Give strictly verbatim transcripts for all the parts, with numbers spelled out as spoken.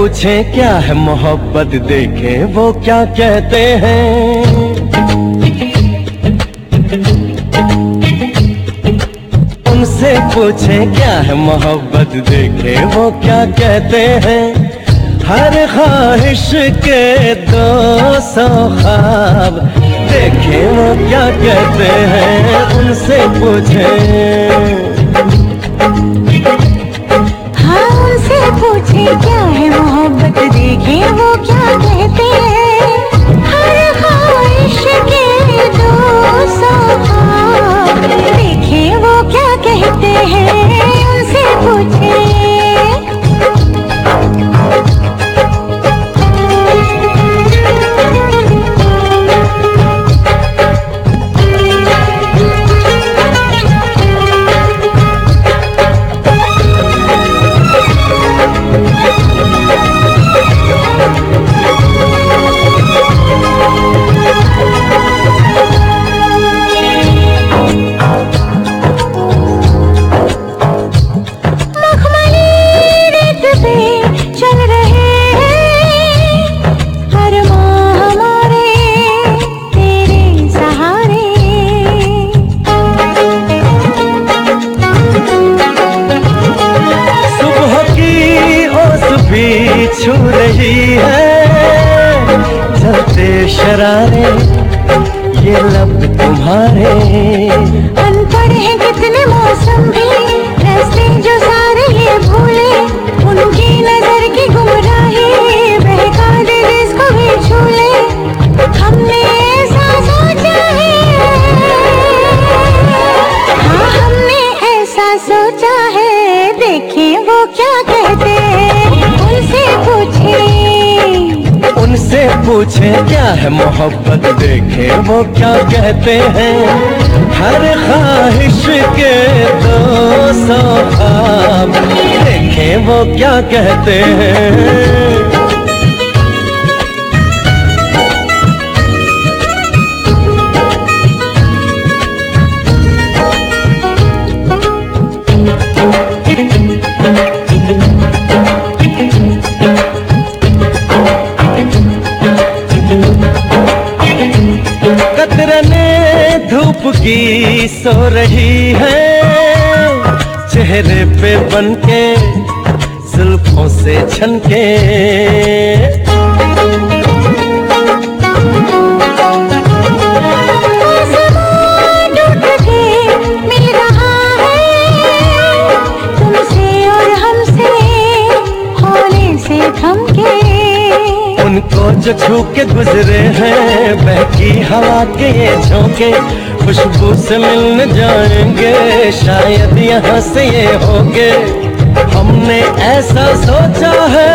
पूछें क्या है मोहब्बत, देखें वो क्या कहते हैं। उनसे पूछें क्या है मोहब्बत, देखें वो क्या कहते हैं। हर ख्वाहिश के दो सौ ख्वाब, देखें वो क्या कहते हैं। उनसे पूछें, हाँ उनसे पूछे क्या है मोहब्बत, देखें वो क्या कहते हैं। हर ख्वाहिश के दो सौ ख्वाब, देखें वो क्या कहते हैं। उनसे पूछे छू रही है चलते शरारे ये लब तुम्हारे। अनपढ़ हैं कितने मौसम भी, रास्ते जो सारे ये भूले। उनकी नजर की गुमराही बहका दे जिसको भी छू ले। हमने ऐसा सोचा है, हाँ हमने ऐसा सोचा है, देखें वो क्या कहते हैं। उनसे पूछे उनसे पूछें क्या है मोहब्बत, देखें वो क्या कहते हैं। हर ख्वाहिश के दो सौ ख्वाब, देखें वो क्या कहते हैं। कतरने धूप की सो रही है चेहरे पे बनके जुल्फों से छनके। मिल रहा है तुमसे और हमसे होने से थमके। उनको जो छू के गुजरे हैं बहकी हवा के ये झोंके, खुशबू से मिलने जाएंगे शायद यहाँ से ये होंगे। हमने ऐसा सोचा है,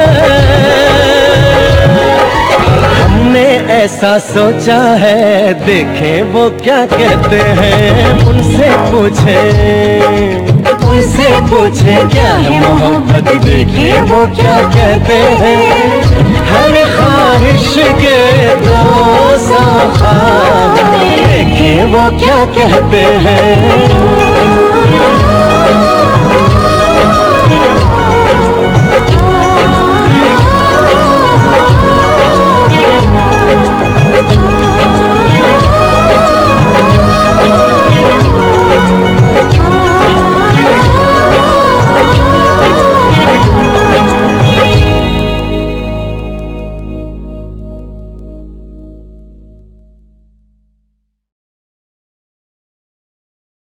हमने ऐसा सोचा है, देखें वो क्या कहते हैं। उनसे पूछें उनसे पूछें क्या है मोहब्बत, देखें वो क्या कहते हैं। हर ख्वाहिश के दो सौ ख्वाब, देखें वो क्या कहते हैं।